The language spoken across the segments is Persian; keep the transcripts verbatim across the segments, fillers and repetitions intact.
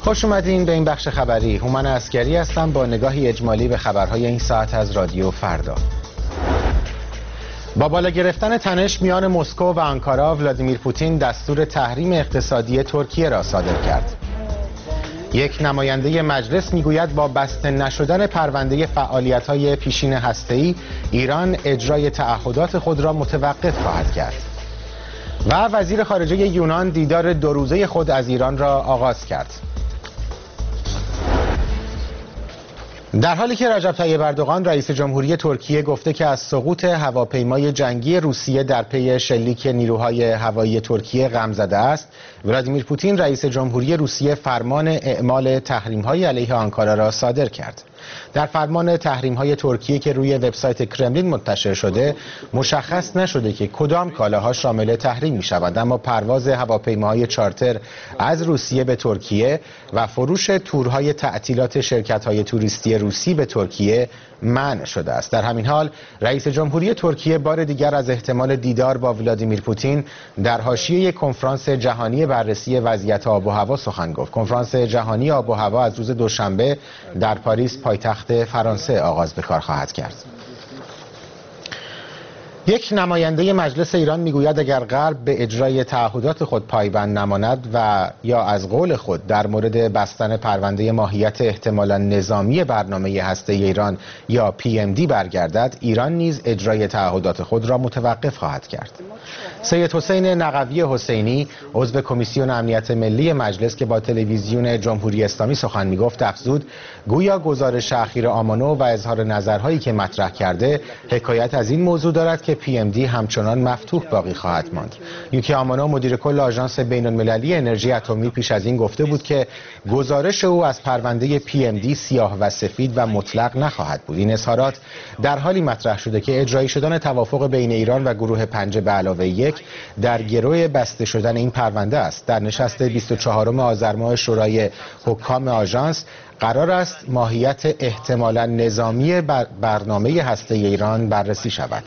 خوش اومدین به این بخش خبری. هومن عسکری هستم با نگاهی اجمالی به خبرهای این ساعت از رادیو فردا. با بالا گرفتن تنش میان مسکو و آنکارا، ولادیمیر پوتین دستور تحریم اقتصادی ترکیه را صادر کرد. یک نماینده مجلس میگوید با بسته نشدن پرونده فعالیت‌های پیشین هسته‌ای، ایران اجرای تعهدات خود را متوقف خواهد کرد. و وزیر خارجه یونان دیدار دو روزه خود از ایران را آغاز کرد. در حالی که رجب طیب اردوغان رئیس جمهوری ترکیه گفته که از سقوط هواپیمای جنگی روسیه در پی شلیک نیروهای هوایی ترکیه غم زده است، ولادیمیر پوتین رئیس جمهوری روسیه فرمان اعمال تحریم‌های علیه آنکارا را صادر کرد. در فرمان تحریم‌های ترکیه که روی وبسایت کرملین منتشر شده، مشخص نشده که کدام کالاها شامل تحریم می‌شوند، اما پرواز هواپیماهای چارتر از روسیه به ترکیه و فروش تورهای تعطیلات شرکت‌های توریستی روسی به ترکیه منع شده است. در همین حال رئیس جمهوری ترکیه بار دیگر از احتمال دیدار با ولادیمیر پوتین در حاشیه کنفرانس جهانی بررسی وضعیت آب و هوا سخن گفت. کنفرانس جهانی آب و هوا از روز دوشنبه در پاریس پایتخت فرانسه آغاز به کار خواهد کرد. یک نماینده مجلس ایران میگوید اگر غرب به اجرای تعهدات خود پایبند نماند و یا از قول خود در مورد بستن پرونده ماهیت احتمالاً نظامی برنامه هسته ایران یا پی ام دی برگردد، ایران نیز اجرای تعهدات خود را متوقف خواهد کرد. سید حسین نقوی حسینی عضو کمیسیون امنیت ملی مجلس که با تلویزیون جمهوری اسلامی سخن میگفت افزود گویا گزارش اخیر آمانو و اظهار نظرهایی که مطرح کرده حکایت از این موضوع دارد که پی ام دی همچنان مفتوح باقی خواهد ماند. یوکی آمانو مدیر کل آژانس بین‌المللی انرژی اتمی پیش از این گفته بود که گزارش او از پرونده پی ام دی سیاه و سفید و مطلق نخواهد بود. این اظهارات در حالی مطرح شده که اجرایی شدن توافق بین ایران و گروه پنج به علاوه یک در گروه بسته شدن این پرونده است. در نشست بیست و چهارم آذر ماه شورای حکام آژانس قرار است ماهیت احتمالاً نظامی برنامه هسته ایران بررسی شود.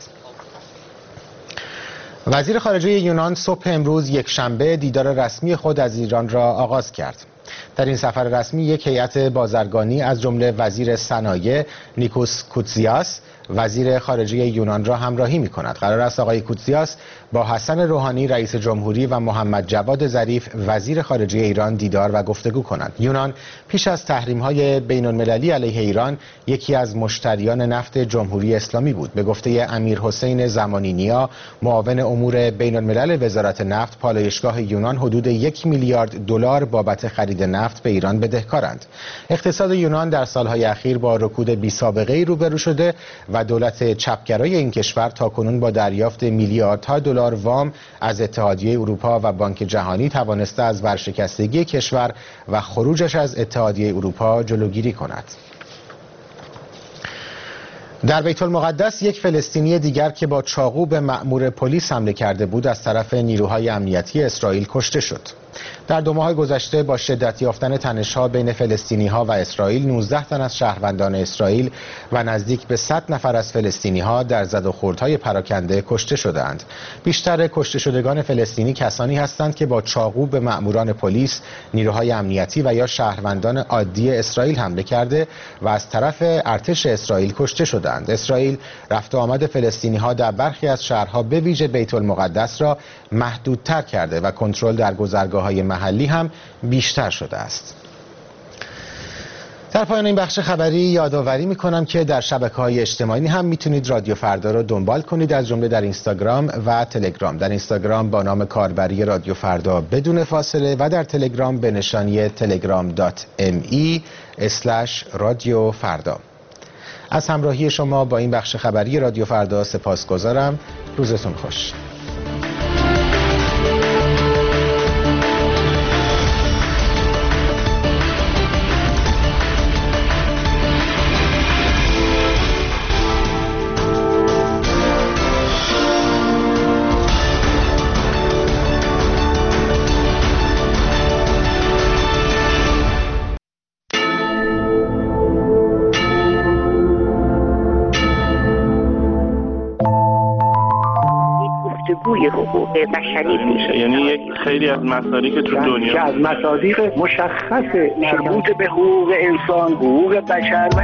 وزیر خارجه یونان صبح امروز یک شنبه دیدار رسمی خود از ایران را آغاز کرد. در این سفر رسمی یک هیئت بازرگانی از جمله وزیر صنایع نیکوس کوتزیاس وزیر خارجه یونان را همراهی می کند. قرار است آقای کوتزیاس با حسن روحانی رئیس جمهوری و محمد جواد ظریف وزیر خارجه ایران دیدار و گفتگو کنند. یونان پیش از تحریم‌های بین‌المللی علیه ایران یکی از مشتریان نفت جمهوری اسلامی بود. به گفته امیر حسین زمانی نیا معاون امور بین‌الملل وزارت نفت، پالایشگاه یونان حدود یک میلیارد دلار بابت خرید نفت به ایران بدهکارند. اقتصاد یونان در سالهای اخیر با رکود بی‌سابقه‌ای روبرو شده و دولت چپگرای این کشور تاکنون با دریافت میلیاردها دلار وام از اتحادیه اروپا و بانک جهانی توانسته از ورشکستگی کشور و خروجش از اتحادیه اروپا جلوگیری کند. در بیت المقدس یک فلسطینی دیگر که با چاقو به مأمور پلیس حمله کرده بود از طرف نیروهای امنیتی اسرائیل کشته شد. در دو ماه گذشته با شدت یافتن تنش‌ها بین فلسطینی‌ها و اسرائیل، نوزده تن از شهروندان اسرائیل و نزدیک به صد نفر از فلسطینی‌ها در زد و خوردهای پراکنده کشته شده‌اند. بیشتر کشته شدگان فلسطینی کسانی هستند که با چاقو به مأموران پلیس، نیروهای امنیتی و یا شهروندان عادی اسرائیل حمله کرده و از طرف ارتش اسرائیل کشته شدند. اسرائیل رفت و آمد فلسطینی‌ها در برخی از شهرها به ویژه بیت المقدس را محدودتر کرده و کنترل در گذرگاه‌های محلی هم بیشتر شده است. در پایان این بخش خبری یادآوری می‌کنم که در شبکه‌های اجتماعی هم میتونید رادیو فردا رو دنبال کنید، از جمله در اینستاگرام و تلگرام. در اینستاگرام با نام کاربری رادیو فردا بدون فاصله و در تلگرام به نشانی تلگرام دات ام ای اسلش رادیو فردا. از همراهی شما با این بخش خبری رادیو فردا سپاسگزارم. روزتون خوش. توی حقوق بشری میشه. یعنی یک خیلی از مصادیق تو دنیا که از مصادیق مشخص مربوط به حقوق انسان، حقوق بشر و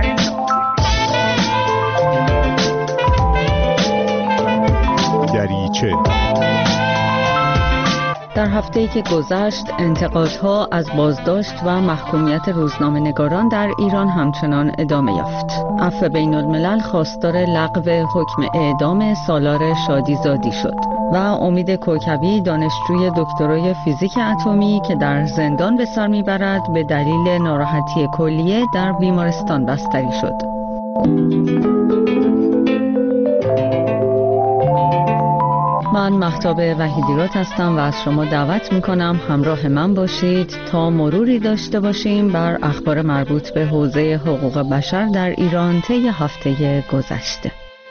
دریچه. در هفته‌ای که گذشت انتقادها از بازداشت و محکومیت روزنامه‌نگاران در ایران همچنان ادامه یافت. عفو بین الملل خواستار لغو حکم اعدام سالار شادیزادی شد و امید کوکبی دانشجوی دکترای فیزیک اتمی که در زندان به سر میبرد به دلیل ناراحتی کلیه در بیمارستان بستری شد. من مهتاب وحیدیراد هستم و از شما دعوت میکنم همراه من باشید تا مروری داشته باشیم بر اخبار مربوط به حوزه حقوق بشر در ایران طی هفته گذشته.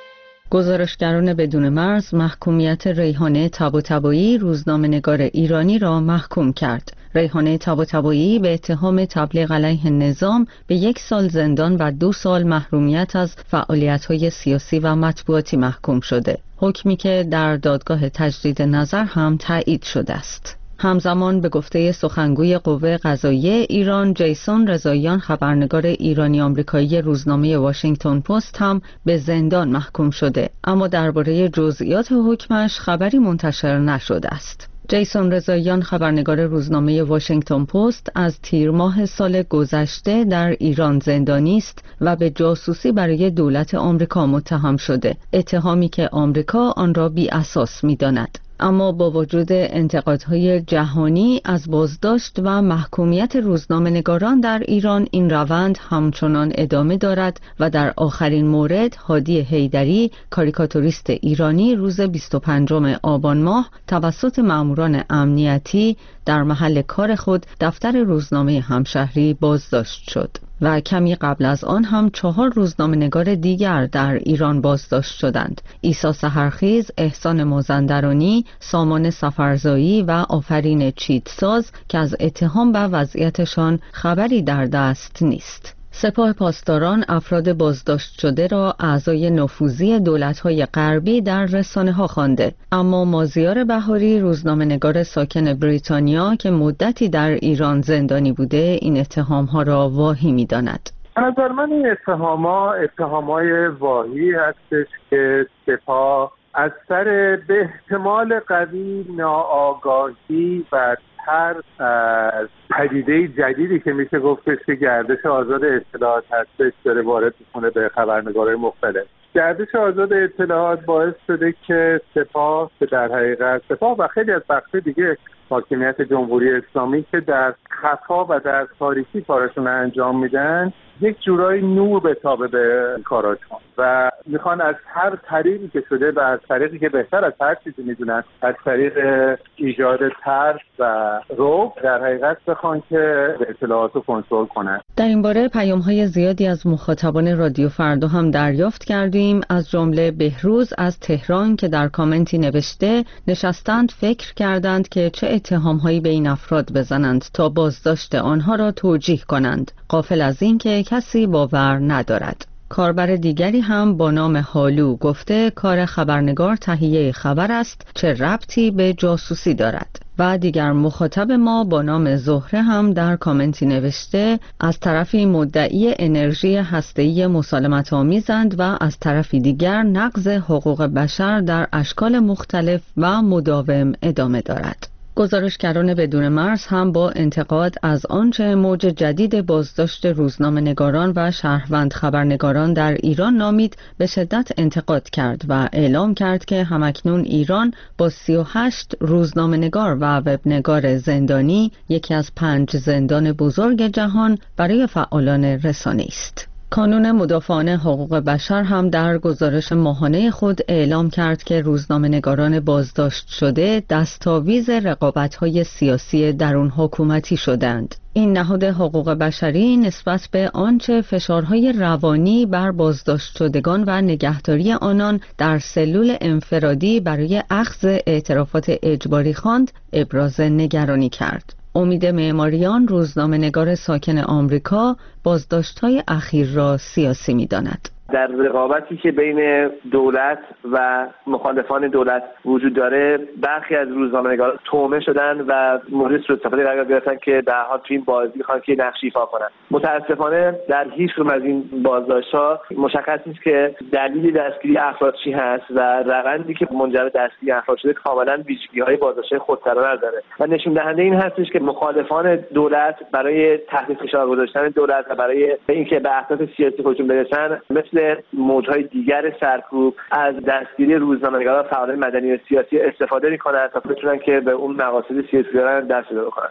گزارشگران بدون مرز محکومیت ریحانه طباطبایی روزنامه‌نگار ایرانی را محکوم کرد. ریحانه طباطبایی به اتهام تبلیغ علیه نظام به یک سال زندان و دو سال محرومیت از فعالیت‌های سیاسی و مطبوعاتی محکوم شده. حکمی که در دادگاه تجدید نظر هم تایید شده است. همزمان به گفته سخنگوی قوه قضاییه ایران جیسون رضاییان خبرنگار ایرانی آمریکایی روزنامه واشنگتن پست هم به زندان محکوم شده، اما درباره جزئیات حکمش خبری منتشر نشده است. جیسون رضاییان خبرنگار روزنامه واشنگتن پست از تیر ماه سال گذشته در ایران زندانی است و به جاسوسی برای دولت آمریکا متهم شده، اتهامی که آمریکا آن را بی اساس می‌داند. اما با وجود انتقادهای جهانی از بازداشت و محکومیت روزنامه‌نگاران در ایران، این روند همچنان ادامه دارد و در آخرین مورد هادی حیدری کاریکاتوریست ایرانی روز بیست و پنجم آبان ماه توسط ماموران امنیتی در محل کار خود دفتر روزنامه همشهری بازداشت شد و کمی قبل از آن هم چهار روزنامه‌نگار دیگر در ایران بازداشت شدند: عیسی سحرخیز، احسان مازندرانی، سامان سفرزایی و آفرین چیتساز که از اتهام به وضعیتشان خبری در دست نیست. سپاه پاسداران افراد بازداشت شده را اعضای نفوذی دولت‌های غربی در رسانه‌ها خوانده، اما مازیار بهاری روزنامه‌نگار ساکن بریتانیا که مدتی در ایران زندانی بوده این اتهام‌ها را واهی می‌داند. به نظر من این اتهام‌ها اتهام‌های واهی هستش که سپاه از سر به احتمال قوی ناآگاهی و ترس از پدیده جدیدی که میشه گفتش که گردش آزاد اطلاعات هستش داره وارد میکنه به خبرنگارهای مختلف. گردش آزاد اطلاعات باعث شده که سپاه که در حقیقت سپاه و خیلی از بخش دیگه حاکمیت جمهوری اسلامی که در خفا و در تاریکی کارشون انجام میدن یک جورایی نور بتابه به کاراشون و میخوان از هر طریقی که شده و از طریقی که بهتر از هر چیزی میدونن از طریق ایجاد ترس و رعب در حقیقت بخوان که اطلاعات رو کنترل کنن. در این باره پیام‌های زیادی از مخاطبان رادیو فردا هم دریافت کردیم، از جمله بهروز از تهران که در کامنتی نوشته نشستند فکر کردند که چه اتهام‌هایی به این افراد بزنند تا بازداشت آنها را توجیه کنند، غافل از این که کسی باور ندارد. کاربر دیگری هم با نام هالو گفته کار خبرنگار تهیه خبر است، چه ربطی به جاسوسی دارد. و دیگر مخاطب ما با نام زهره هم در کامنتی نوشته از طرفی مدعی انرژی هسته‌ای مسالمت آمیزند و از طرفی دیگر نقض حقوق بشر در اشکال مختلف و مداوم ادامه دارد. گزارشگران بدون مرز هم با انتقاد از آنچه موج جدید بازداشت روزنامه‌نگاران و شهروند خبرنگاران در ایران نامید به شدت انتقاد کرد و اعلام کرد که همکنون ایران با سی و هشت روزنامه‌نگار و وبنگار زندانی یکی از پنج زندان بزرگ جهان برای فعالان رسانه است. کانون مدافعان حقوق بشر هم در گزارش ماهانه خود اعلام کرد که روزنامه‌نگاران بازداشت شده دستاویز رقابت‌های سیاسی درون حکومتی شدند. این نهاد حقوق بشری نسبت به آنچه فشارهای روانی بر بازداشت شدگان و نگهداری آنان در سلول انفرادی برای اخذ اعترافات اجباری خواند، ابراز نگرانی کرد. امید معماریان روزنامه‌نگار ساکن آمریکا بازداشت‌های اخیر را سیاسی می‌داند. در رقابتی که بین دولت و مخالفان دولت وجود داره برخی از روزنامه‌نگاران تومه شدن و مورد سوء استفاده قرار گرفتن که در حال تو این بازی خواهند که نقش ایفا کنن. متاسفانه در هیچ کدوم از این بازداشت‌ها مشخص نیست که دلیل دستگیری افراد چی هست و روندی که منجر به دستگیری افراد شده کاملا ویژگی‌های بازداشت خودسرانه داره و نشون دهنده این هستش که مخالفان دولت برای تحت فشار گذاشتن دولت و برای اینکه به اهداف سیاسی خودشون برسن مثل موجهای دیگر سرکوب از دستگیری روزنامه‌نگاران و فعالان مدنی و سیاسی استفاده می‌کنند تا بتونن که به اون مقاصد سیاسی دارن دست پیدا بکنن.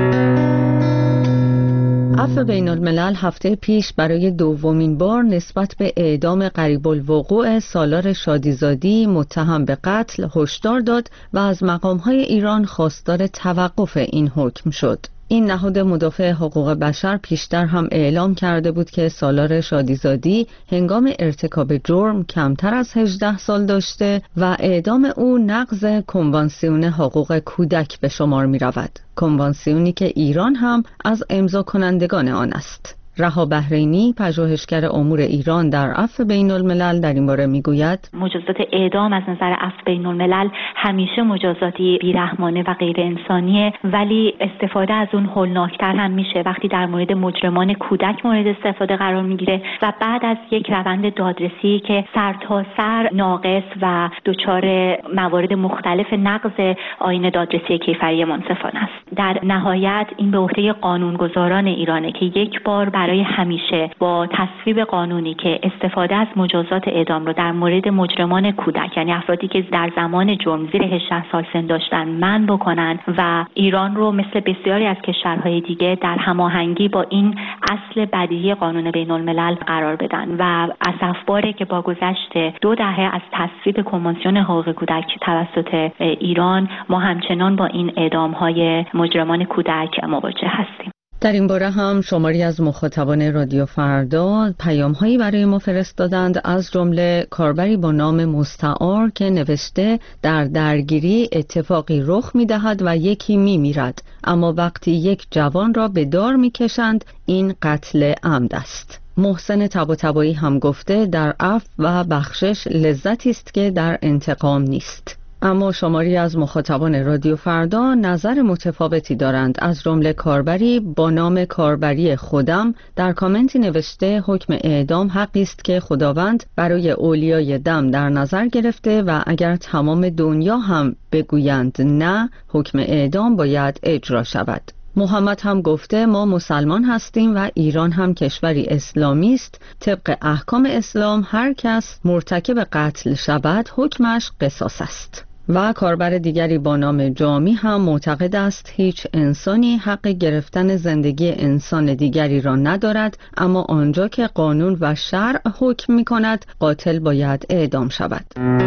عفو بین الملل هفته پیش برای دومین بار نسبت به اعدام قریب الوقوع سالار شادیزادی متهم به قتل هشدار داد و از مقام‌های ایران خواستار توقف این حکم شد. این نهاد مدافع حقوق بشر پیشتر هم اعلام کرده بود که سالار شادیزادی هنگام ارتکاب جرم کمتر از هجده سال داشته و اعدام او نقض کنوانسیون حقوق کودک به شمار می رود. کنوانسیونی که ایران هم از امضا کنندگان آن است. رها بحرینی پژوهشگر امور ایران در عفو بین الملل در این باره میگوید مجازات اعدام از نظر عفو بین الملل همیشه مجازاتی بیرحمانه و غیر انسانیه، ولی استفاده از اون هولناکتر هم میشه وقتی در مورد مجرمان کودک مورد استفاده قرار میگیره و بعد از یک روند دادرسی که سر تا سر ناقص و دچار موارد مختلف نقض آیین دادرسی کیفری منصفانه است. در نهایت این به عهده قانونگذاران ایرانه که یک بار برای همیشه با تصویب قانونی که استفاده از مجازات اعدام رو در مورد مجرمان کودک، یعنی افرادی که در زمان جرم زیر هجده سال سن داشتن، منع بکنن و ایران رو مثل بسیاری از کشورهای دیگه در هماهنگی با این اصل بدیهی قانون بین الملل قرار بدن و اسفباره که با گذشت دو دهه از تصویب کنوانسیون حقوق کودک توسط ایران ما همچنان با این اعدام‌های مجرمان کودک مواجه هستیم. در این باره هم شماری از مخاطبان رادیو فردا پیام‌هایی برای ما فرستادند، از جمله کاربری با نام مستعار که نوشته در درگیری اتفاقی رخ می‌دهد و یکی می‌میرد، اما وقتی یک جوان را به دار می‌کشند این قتل عمد است. محسن طباطبایی هم گفته در عفو و بخشش لذتی است که در انتقام نیست. اما شماری از مخاطبان رادیو فردا نظر متفاوتی دارند، از جمله کاربری با نام کاربری خودم در کامنتی نوشته حکم اعدام حقی است که خداوند برای اولیای دم در نظر گرفته و اگر تمام دنیا هم بگویند نه، حکم اعدام باید اجرا شود. محمد هم گفته ما مسلمان هستیم و ایران هم کشوری اسلامی است. طبق احکام اسلام هر کس مرتکب قتل شود حکمش قصاص است. و کاربر دیگری با نام جامی هم معتقد است هیچ انسانی حق گرفتن زندگی انسان دیگری را ندارد، اما آنجا که قانون و شرع حکم می کند قاتل باید اعدام شود.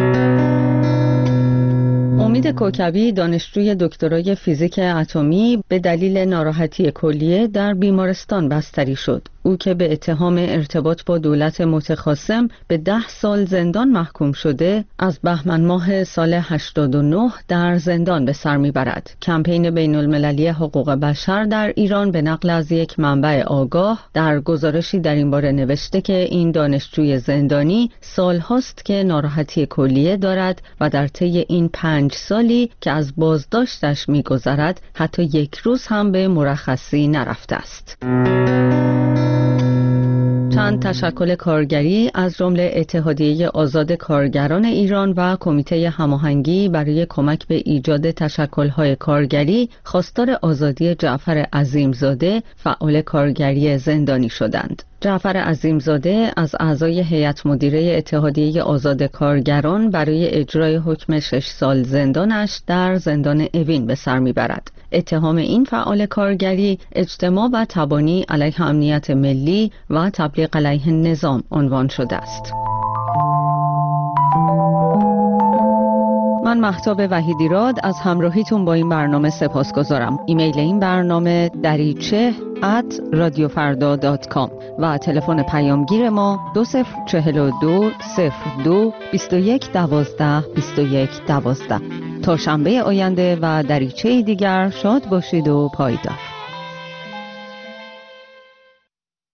امید کوکبی دانشجوی دکترای فیزیک اتمی به دلیل ناراحتی کلیه در بیمارستان بستری شد. او که به اتهام ارتباط با دولت متخاصم به ده سال زندان محکوم شده، از بهمن ماه سال هشتاد و نه در زندان به سر میبرد. کمپین بین المللی حقوق بشر در ایران به نقل از یک منبع آگاه در گزارشی در این باره نوشته که این دانشجوی زندانی سال هاست که ناراحتی کلیه دارد و در طی این پنج سالی که از بازداشتش میگذرد حتی یک روز هم به مرخصی نرفته است. چند تشکل کارگری از جمله اتحادیه آزاد کارگران ایران و کمیته هماهنگی برای کمک به ایجاد تشکل‌های کارگری خواستار آزادی جعفر عظیمزاده فعال کارگری زندانی شدند. جعفر عظیمزاده از اعضای هیئت مدیره اتحادیه آزاد کارگران برای اجرای حکم شش سال زندانش در زندان اوین به سر میبرد. اتهام این فعال کارگری اجتماع و تبانی علیه امنیت ملی و تبلیغ علیه نظام عنوان شده است. من مهتاب وحیدیراد از همراهیتون با این برنامه سپاسگزارم. ایمیل این برنامه دریچه ات رادیو فردا دات کام و تلفن پیامگیر ما دو صفر چهل و دو صفر دو بیست و یک دوازده بیست و یک دوازده. تا شنبه آینده و دریچه دیگر شاد باشید و پایدار.